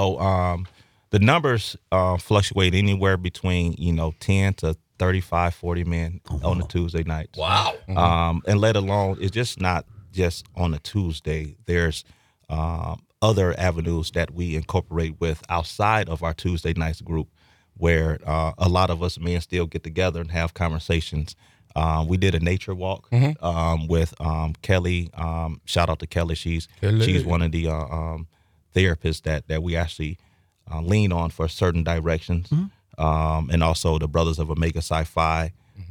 Speaker 10: the numbers fluctuate anywhere between 10 to 35, 40 men on a Tuesday night.
Speaker 4: Wow.
Speaker 10: And let alone it's just not just on a Tuesday. There's other avenues that we incorporate with outside of our Tuesday nights group, where a lot of us men still get together and have conversations. We did a nature walk with Kelly. Shout out to Kelly. She's one of the therapists that we actually lean on for certain directions. And also the Brothers of Omega Sci-Fi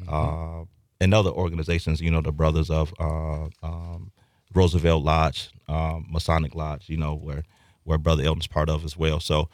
Speaker 10: and other organizations. The Brothers of Roosevelt Lodge, Masonic Lodge. Where Brother Eldon's part of as well. So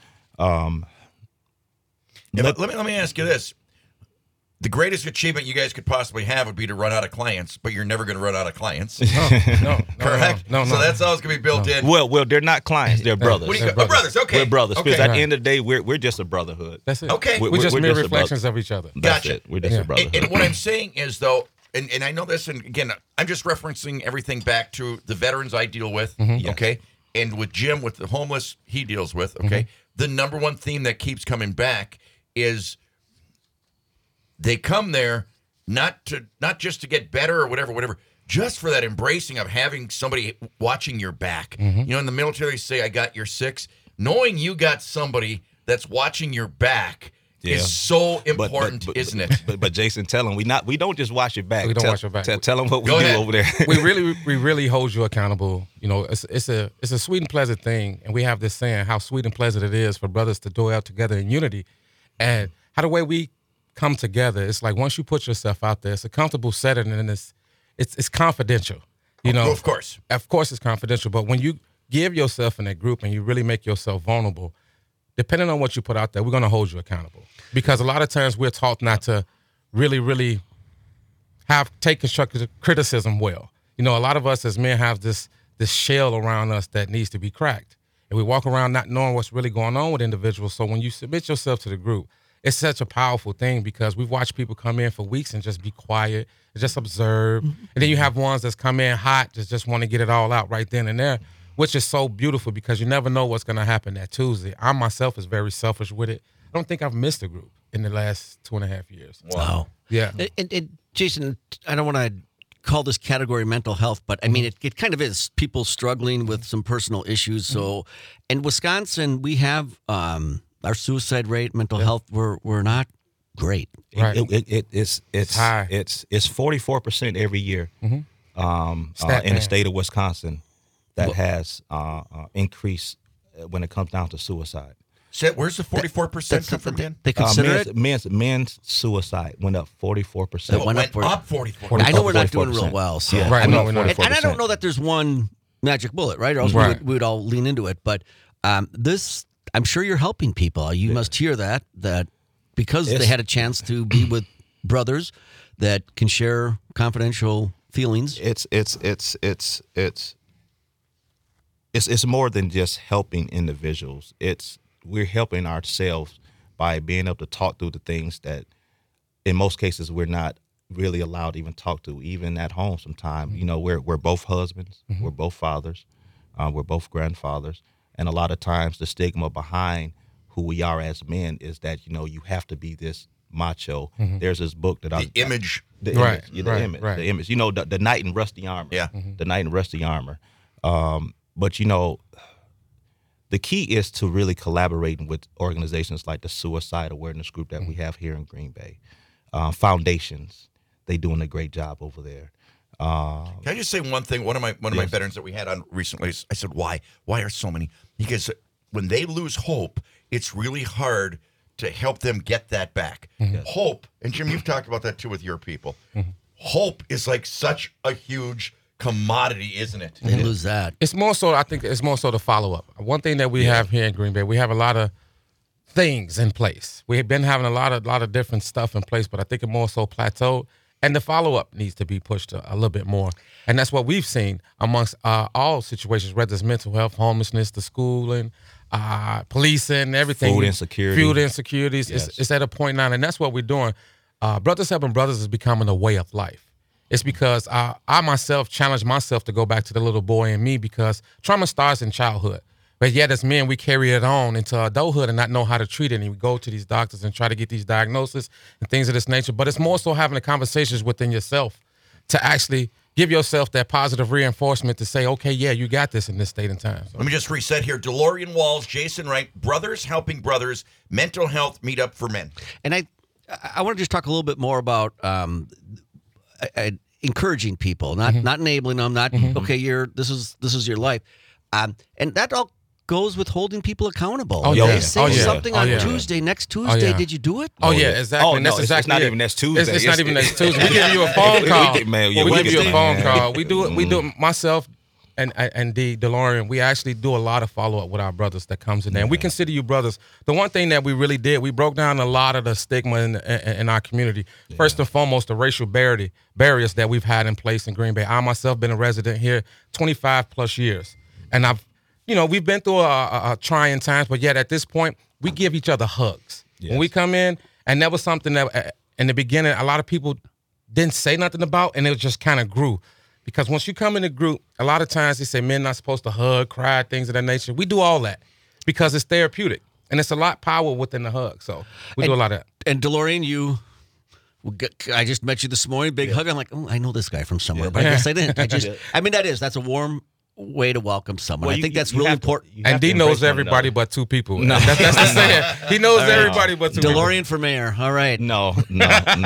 Speaker 4: let me ask you this. The greatest achievement you guys could possibly have would be to run out of clients, but you're never going to run out of clients.
Speaker 6: No.
Speaker 4: Correct?
Speaker 6: No.
Speaker 4: So that's always going to be built in.
Speaker 10: Well, they're not clients; they're brothers.
Speaker 4: What do you brothers? Okay.
Speaker 10: We're brothers
Speaker 4: Okay.
Speaker 10: because at the end of the day, we're just a brotherhood.
Speaker 6: That's it.
Speaker 4: Okay.
Speaker 6: We're just mere
Speaker 10: a
Speaker 6: reflections
Speaker 10: brother.
Speaker 6: of each other.
Speaker 10: That's
Speaker 4: Gotcha.
Speaker 10: it. We're just a brotherhood.
Speaker 4: And what I'm saying is, though, and I know this, and again, I'm just referencing everything back to the veterans I deal with, okay? And with Jim, with the homeless he deals with, okay? The number one theme that keeps coming back is they come there not just to get better or whatever, just for that embracing of having somebody watching your back. In the military, they say, I got your six. Knowing you got somebody that's watching your back is so important, isn't it?
Speaker 10: But Jason, tell him we don't just watch your back.
Speaker 6: We don't watch your back.
Speaker 10: Tell him what we
Speaker 4: Go
Speaker 10: do
Speaker 4: ahead.
Speaker 10: over there.
Speaker 6: we really hold you accountable. It's a sweet and pleasant thing, and we have this saying how sweet and pleasant it is for brothers to dwell together in unity, and how the way we come together. It's like once you put yourself out there, it's a comfortable setting, and it's confidential.
Speaker 4: Of course.
Speaker 6: Of course, it's confidential. But when you give yourself in that group and you really make yourself vulnerable, depending on what you put out there, we're going to hold you accountable. Because a lot of times we're taught not to really take constructive criticism well. You know, a lot of us as men have this shell around us that needs to be cracked. And we walk around not knowing what's really going on with individuals. So when you submit yourself to the group, it's such a powerful thing because we've watched people come in for weeks and just be quiet, and just observe. And then you have ones that's come in hot, just want to get it all out right then and there, which is so beautiful because you never know what's going to happen that Tuesday. I myself is very selfish with it. I don't think I've missed a group in the last 2.5 years.
Speaker 5: Wow.
Speaker 6: Yeah.
Speaker 5: And Jason, I don't want to call this category mental health, but I mean, it kind of is people struggling with some personal issues. So in Wisconsin, we have our suicide rate, mental health, we're not great.
Speaker 6: Right.
Speaker 10: It's
Speaker 6: high.
Speaker 10: It's 44% every year in the state of Wisconsin that has increased when it comes down to suicide.
Speaker 4: So where's the 44% come from, Dan?
Speaker 5: They consider it?
Speaker 10: Men's suicide went up 44%.
Speaker 4: It went up 44%.
Speaker 5: I know we're not doing real well. So.
Speaker 10: Yeah,
Speaker 6: Right,
Speaker 10: went
Speaker 6: no,
Speaker 10: up
Speaker 6: we're not.
Speaker 10: 44%.
Speaker 5: And I don't know that there's one magic bullet, right? Or else
Speaker 6: Right.
Speaker 5: we would all lean into it. But this, I'm sure you're helping people. You must hear that because they had a chance to be with brothers that can share confidential feelings.
Speaker 10: It's more than just helping individuals. We're helping ourselves by being able to talk through the things that in most cases we're not really allowed to even talk to, even at home sometimes. You know, we're both husbands, we're both fathers, we're both grandfathers. And a lot of times the stigma behind who we are as men is that, you know, you have to be this macho. There's this book that
Speaker 4: The image.
Speaker 10: the
Speaker 6: Right,
Speaker 10: image, the
Speaker 6: right,
Speaker 10: image,
Speaker 6: right.
Speaker 10: the image. You know, the knight in rusty armor.
Speaker 4: Yeah.
Speaker 10: The knight in rusty armor. But you know, the key is to really collaborating with organizations like the Suicide Awareness Group that we have here in Green Bay, foundations. They doing a great job over there.
Speaker 4: Can I just say one thing? One of my veterans that we had on recently, I said, why? Why are so many? Because when they lose hope, it's really hard to help them get that back. Hope, and Jim, you've talked about that too with your people. Hope is like such a huge commodity, isn't it?
Speaker 5: They lose that.
Speaker 6: It's more so, I think it's more so the follow-up. One thing that we have here in Green Bay, we have a lot of things in place. We've been having a lot of different stuff in place, but I think it more so plateaued. And the follow-up needs to be pushed a little bit more. And that's what we've seen amongst all situations, whether it's mental health, homelessness, the schooling, policing, everything.
Speaker 10: Food insecurity.
Speaker 6: Food insecurities.
Speaker 10: Yes.
Speaker 6: It's at a point now, and that's what we're doing. Brothers Helping Brothers is becoming a way of life. It's because I myself challenge myself to go back to the little boy in me because trauma starts in childhood. But yet as men, we carry it on into adulthood and not know how to treat it. And we go to these doctors and try to get these diagnoses and things of this nature. But it's more so having the conversations within yourself to actually give yourself that positive reinforcement to say, okay, yeah, you got this in this state and time. So.
Speaker 4: Let me just reset here. DeLorean Walls, Jason Wright, Brothers Helping Brothers, Mental Health Meetup for Men.
Speaker 5: And I want to just talk a little bit more about encouraging people, not enabling them, not okay. This is your life, and that all goes with holding people accountable.
Speaker 6: Oh,
Speaker 5: If
Speaker 6: yeah.
Speaker 5: they say
Speaker 6: Oh, yeah.
Speaker 5: something
Speaker 6: Oh,
Speaker 5: on
Speaker 6: yeah.
Speaker 5: Tuesday, next Tuesday,
Speaker 6: yeah.
Speaker 5: did you do it?
Speaker 6: Oh, yeah, exactly.
Speaker 10: Oh,
Speaker 6: And
Speaker 10: no,
Speaker 6: that's
Speaker 10: it's
Speaker 6: exactly
Speaker 10: not
Speaker 6: it.
Speaker 10: even next Tuesday.
Speaker 6: It's not even next Tuesday. We give you a phone call. We give you a phone call. We do it. We do it. Myself and DeLorean, we actually do a lot of follow-up with our brothers that comes in there. And we consider you brothers. The one thing that we really did, we broke down a lot of the stigma in our community. First and foremost, the racial barriers that we've had in place in Green Bay. I myself been a resident here 25 plus years. And we've been through a trying times, but yet at this point, we give each other hugs.
Speaker 10: Yes.
Speaker 6: When we come in, and that was something that in the beginning, a lot of people didn't say nothing about, and it just kind of grew. Because once you come in a group, a lot of times they say men not supposed to hug, cry, things of that nature. We do all that because it's therapeutic, and it's a lot of power within the hug. So we do a lot of that.
Speaker 5: And DeLorean, I just met you this morning, big hug. I'm like, oh, I know this guy from somewhere, but I guess I didn't. That's a warm way to welcome someone.
Speaker 10: Well,
Speaker 5: I think that's
Speaker 10: you
Speaker 5: really
Speaker 10: have to-
Speaker 5: important.
Speaker 10: you have
Speaker 6: And
Speaker 10: to
Speaker 6: D knows
Speaker 10: embrace one
Speaker 6: everybody
Speaker 10: another.
Speaker 6: but two people. That's the saying. He knows everybody but two people.
Speaker 5: DeLorean for mayor. All right.
Speaker 10: No. You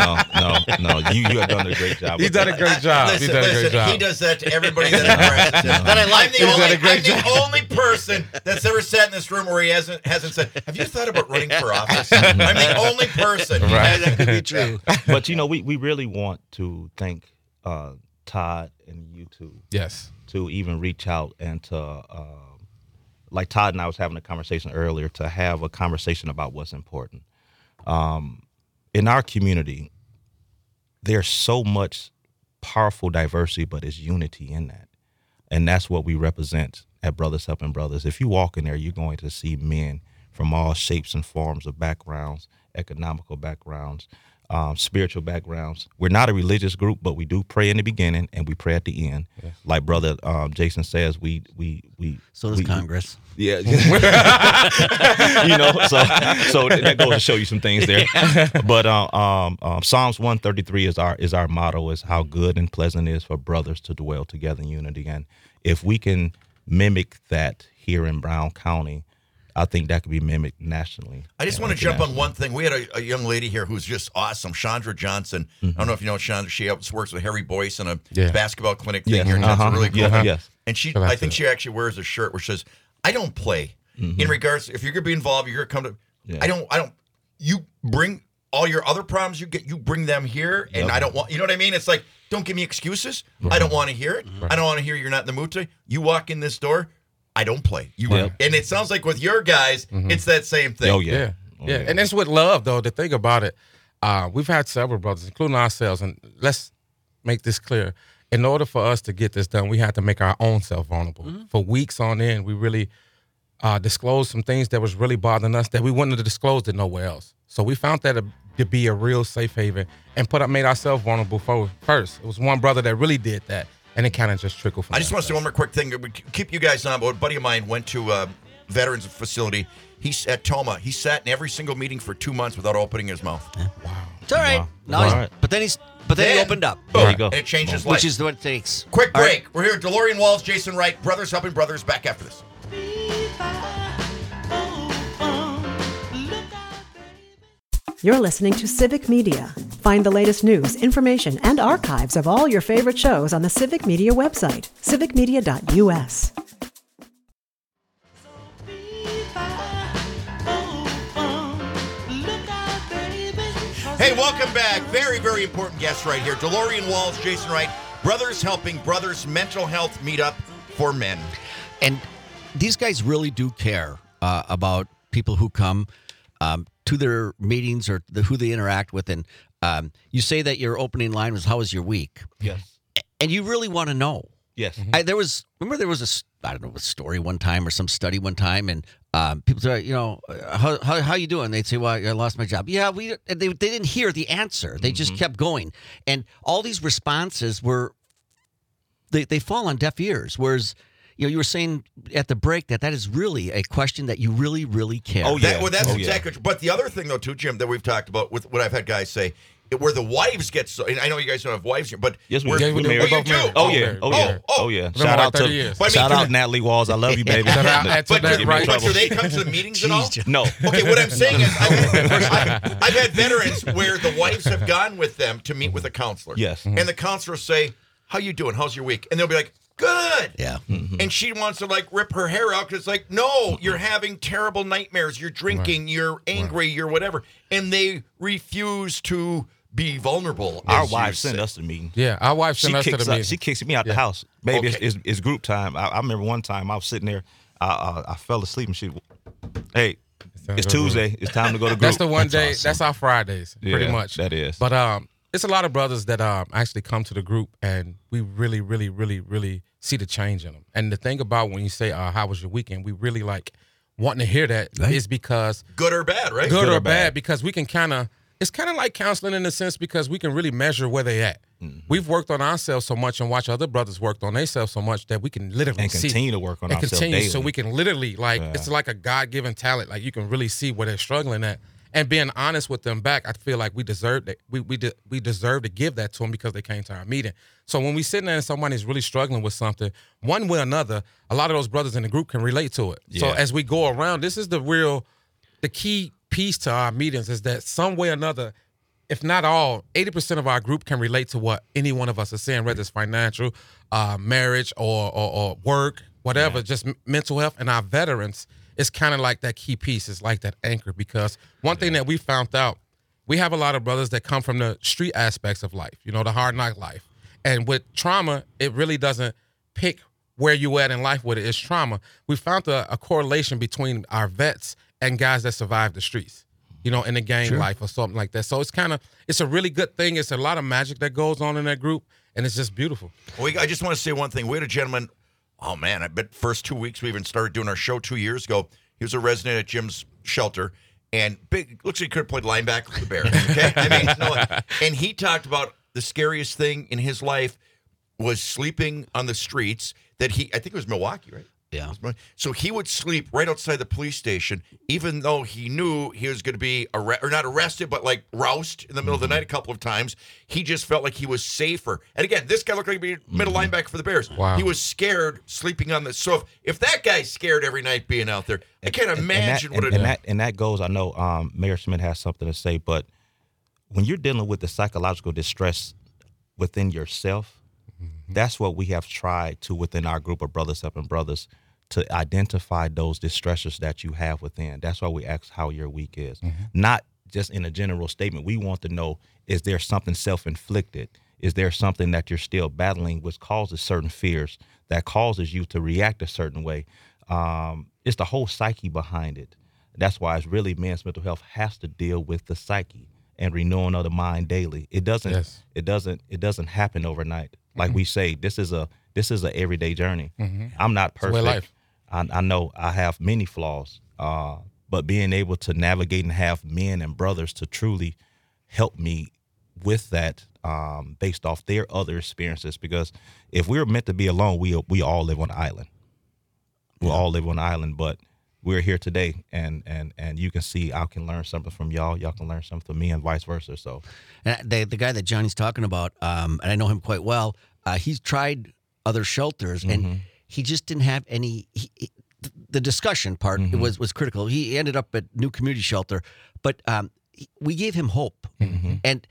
Speaker 10: have done a great job.
Speaker 6: He's
Speaker 10: with
Speaker 6: done a
Speaker 10: that.
Speaker 6: great job. He's done a great job.
Speaker 4: He does that to everybody that interacts. I'm the only person that's ever sat in this room where he hasn't said, "Have you thought about running for office?" I'm the only person.
Speaker 6: Right.
Speaker 4: That could be true.
Speaker 10: But we really want to thank Todd and you two
Speaker 6: Yes.
Speaker 10: to even reach out and to like Todd and I was having a conversation earlier, to have a conversation about what's important. In our community, there's so much powerful diversity, but it's unity in that. And that's what we represent at Brothers Helping Brothers. If you walk in there, you're going to see men from all shapes and forms of backgrounds, economical backgrounds, spiritual backgrounds. We're not a religious group, but we do pray in the beginning and we pray at the end. Yes. Like Brother Jason says, we
Speaker 5: so does Congress.
Speaker 10: Yeah. So that goes to show you some things there. But Psalms 133 is our motto, is how good and pleasant it is for brothers to dwell together in unity. And if we can mimic that here in Brown County, I think that could be mimicked nationally.
Speaker 4: I just want to jump on one thing. We had a young lady here who's just awesome, Chandra Johnson. I don't know if you know Chandra. She works with Harry Boyce in a basketball clinic thing here in Johnson. Really cool.
Speaker 10: Yes.
Speaker 4: And I think she actually wears a shirt which says, "I don't play." In regards, if you're gonna be involved, you're gonna come to. I don't. You bring all your other problems you bring them here, and I don't want. You know what I mean? It's like, don't give me excuses. I don't want to hear it. I don't want to hear you're not in the mood today. You walk in this door. I don't play. And it sounds like with your guys, it's that same thing.
Speaker 6: Oh, yeah. And that's with love, though. The thing about it, we've had several brothers, including ourselves, and let's make this clear. In order for us to get this done, we had to make our own self vulnerable. For weeks on end, we really disclosed some things that was really bothering us that we wouldn't have disclosed it nowhere else. So we found that to be a real safe haven and made ourselves vulnerable first. It was one brother that really did that. And it kind of just trickled from
Speaker 4: I just want to say one more quick thing. We keep you guys on, but a buddy of mine went to a veterans facility. He's at Toma. He sat in every single meeting for 2 months without opening his mouth.
Speaker 5: Yeah. Wow. It's all right. Wow. No, but then he opened up.
Speaker 4: There you go. And it changed his life.
Speaker 5: Which is what it takes.
Speaker 4: Quick break. Right. We're here with DeLorean Walls, Jason Wright, Brothers Helping Brothers. Back after this.
Speaker 1: You're listening to Civic Media. Find the latest news, information, and archives of all your favorite shows on the Civic Media website, civicmedia.us.
Speaker 4: Hey, welcome back. Very, very important guest right here. DeLorean Walls, Jason Wright, Brothers Helping Brothers Mental Health Meetup for Men.
Speaker 5: And these guys really do care about people who come to their meetings or who they interact with. And you say that your opening line was, "How was your week?"
Speaker 10: Yes.
Speaker 5: And you really want to know.
Speaker 10: Yes.
Speaker 5: There was a story one time or some study one time, and people say, how you doing? They'd say, "Well, I lost my job." Yeah, they didn't hear the answer. They just kept going. And all these responses they fall on deaf ears. Whereas, you were saying at the break that is really a question that you really, really care.
Speaker 4: Oh, yeah. That's exactly true. But the other thing, though, too, Jim, that we've talked about with what I've had guys say, where the wives get so, and I know you guys don't have wives here, but
Speaker 10: yes,
Speaker 4: we're
Speaker 10: married.
Speaker 4: You do?
Speaker 10: Oh, yeah. Shout out Natalie Walls. I love you, baby.
Speaker 4: But do they come to the meetings at all?
Speaker 10: No.
Speaker 4: Okay, what I'm saying is I've had veterans where the wives have gone with them to meet with a counselor.
Speaker 10: Yes.
Speaker 4: And the counselors say, "How you doing? How's your week?" And they'll be like, "Good."
Speaker 5: Yeah.
Speaker 4: And she wants to rip her hair out because it's like, no, you're having terrible nightmares. You're drinking. You're angry. You're whatever. And they refuse to be vulnerable.
Speaker 10: Our wives send us to meetings.
Speaker 6: Yeah, our wife sent us to the meeting.
Speaker 10: She kicks me out the house. Baby, it's group time. I remember one time I was sitting there. I fell asleep and hey, it's Tuesday. It's time to go to group.
Speaker 6: That's the one day. Awesome. That's our Fridays, pretty much.
Speaker 10: That is.
Speaker 6: But it's a lot of brothers that actually come to the group, and we really, really, really, really see the change in them. And the thing about when you say, "How was your weekend?" we really wanting to hear that is because
Speaker 4: good or bad, right?
Speaker 6: Good or bad, because we can it's kind of like counseling in a sense because we can really measure where they at. We've worked on ourselves so much and watch other brothers work on themselves so much that we can literally see.
Speaker 10: Continue to work on ourselves daily.
Speaker 6: So we can literally, it's like a God-given talent. You can really see where they're struggling at. And being honest with them back, I feel like we deserve that. We deserve to give that to them because they came to our meeting. So when we sitting there and somebody's really struggling with something, one way or another, a lot of those brothers in the group can relate to it. Yeah. So as we go around, this is the key piece to our meetings is that some way or another, if not all, 80% of our group can relate to what any one of us is saying, whether it's financial, marriage, or work, whatever, just mental health. And our veterans, it's kind of like that key piece. It's like that anchor because one thing that we found out, we have a lot of brothers that come from the street aspects of life, the hard knock life. And with trauma, it really doesn't pick where you at in life with it. It's trauma. We found a correlation between our vets and guys that survived the streets. in the gang life or something like that. So it's a really good thing. It's a lot of magic that goes on in that group, and it's just beautiful.
Speaker 4: Well, I just want to say one thing. We had a gentleman, oh man, I bet first 2 weeks we even started doing our show 2 years ago. He was a resident at Jim's shelter, and looks like he could have played linebacker for the Bears. Okay, I mean, and he talked about the scariest thing in his life was sleeping on the streets. I think it was Milwaukee, right?
Speaker 5: Yeah.
Speaker 4: So he would sleep right outside the police station, even though he knew he was going to be not arrested, but like roused in the middle of the night a couple of times. He just felt like he was safer. And again, this guy looked like he'd be middle linebacker for the Bears.
Speaker 6: Wow.
Speaker 4: He was scared sleeping on the. So if that guy's scared every night being out there, I can't imagine what it is.
Speaker 10: And that goes. I know Mayor Schmidt has something to say, but when you're dealing with the psychological distress within yourself, that's what we have tried to within our group of Brothers Helping Brothers, to identify those distressors that you have within. That's why we ask how your week is. Not just in a general statement. We want to know, is there something self-inflicted? Is there something that you're still battling which causes certain fears, that causes you to react a certain way? It's the whole psyche behind it. That's why it's really men's mental health has to deal with the psyche and renewing of the mind daily. It doesn't happen overnight. Like we say, this is a everyday journey. I'm not perfect.
Speaker 6: It's way life.
Speaker 10: I know I have many flaws, but being able to navigate and have men and brothers to truly help me with that, based off their other experiences. Because if we're meant to be alone, we all live on an island. We all live on an island, but we're here today, and you can see I can learn something from y'all. Y'all can learn something from me, and vice versa. So,
Speaker 5: and the guy that Johnny's talking about, and I know him quite well. He's tried other shelters, and he just didn't have any. The discussion part was critical. He ended up at New Community Shelter, but we gave him hope, and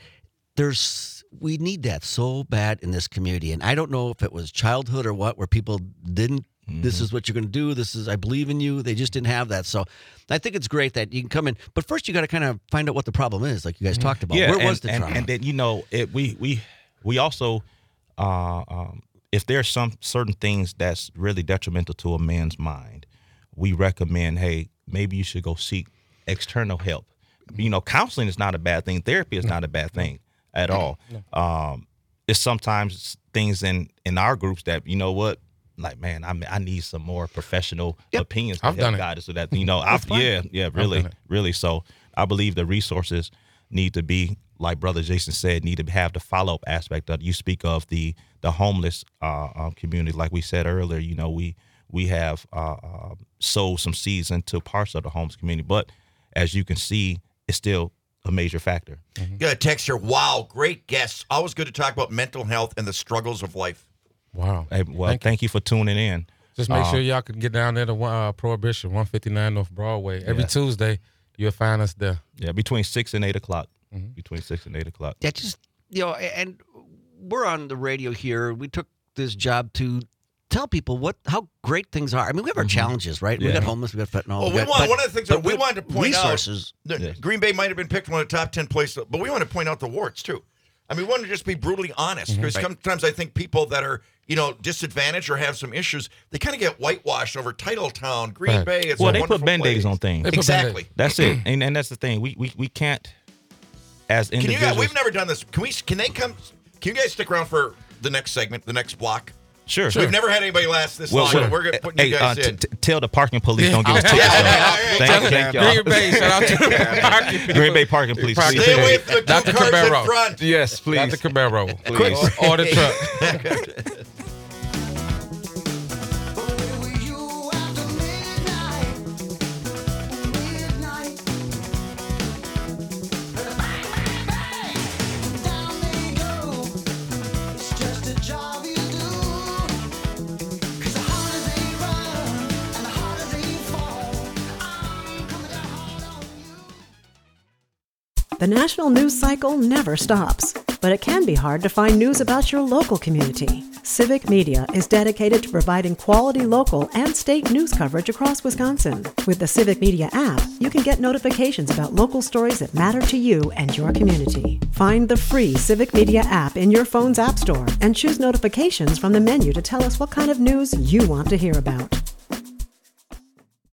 Speaker 5: we need that so bad in this community. And I don't know if it was childhood or what, where people didn't. This is what you're going to do. This is, I believe in you. They just didn't have that. So I think it's great that you can come in. But first, you got to kind of find out what the problem is, like you guys talked about. Where was the trauma?
Speaker 10: And then, we also, if there's some certain things that's really detrimental to a man's mind, we recommend, hey, maybe you should go seek external help. Counseling is not a bad thing. Therapy is not a bad thing at all. It's sometimes things in our groups that, like, man, I need some more professional opinions to help guide us with that. Really. So I believe the resources need to be, like Brother Jason said, need to have the follow-up aspect of it. You speak of the homeless community, like we said earlier. We have sowed some seeds into parts of the homeless community, but as you can see, it's still a major factor.
Speaker 4: Got a text here. Wow, great guests. Always good to talk about mental health and the struggles of life.
Speaker 6: Wow.
Speaker 10: Hey, well, thank you for tuning in.
Speaker 6: Just make sure y'all can get down there to Prohibition, 159 North Broadway. Every Tuesday, you'll find us there.
Speaker 10: Yeah, between 6 and 8 o'clock. Between 6 and 8 o'clock.
Speaker 5: Yeah, just, and we're on the radio here. We took this job to tell people how great things are. I mean, we have our challenges, right?
Speaker 10: Yeah.
Speaker 5: We got homeless, we got fentanyl.
Speaker 4: Well, one of the things that we wanted to point
Speaker 5: resources,
Speaker 4: out, Green Bay might have been picked one of the top 10 places, but we want to point out the warts, too. I mean, we want to just be brutally honest, because sometimes I think people that are, disadvantaged or have some issues, they kind of get whitewashed over Titletown, Green Bay. It's
Speaker 10: they put Band-Aids on things.
Speaker 4: Exactly.
Speaker 10: That's it. And that's the thing. We can't, as individuals.
Speaker 4: We've never done this. Can they come? Can you guys stick around for the next segment, the next block?
Speaker 10: Sure.
Speaker 4: We've never had anybody last this long. We're going to put you guys in.
Speaker 10: Tell the parking police don't give us tickets. Thank y'all.
Speaker 6: Green Bay, shout out to the parking people.
Speaker 10: Green Bay parking police.
Speaker 4: Stay away from the two
Speaker 6: Dr.
Speaker 4: cars
Speaker 6: Cabero.
Speaker 4: in front.
Speaker 10: Yes, please.
Speaker 6: Dr. Cabero.
Speaker 10: Please.
Speaker 6: Or the truck.
Speaker 1: The national news cycle never stops, but it can be hard to find news about your local community. Civic Media is dedicated to providing quality local and state news coverage across Wisconsin. With the Civic Media app, you can get notifications about local stories that matter to you and your community. Find the free Civic Media app in your phone's app store and choose notifications from the menu to tell us what kind of news you want to hear about.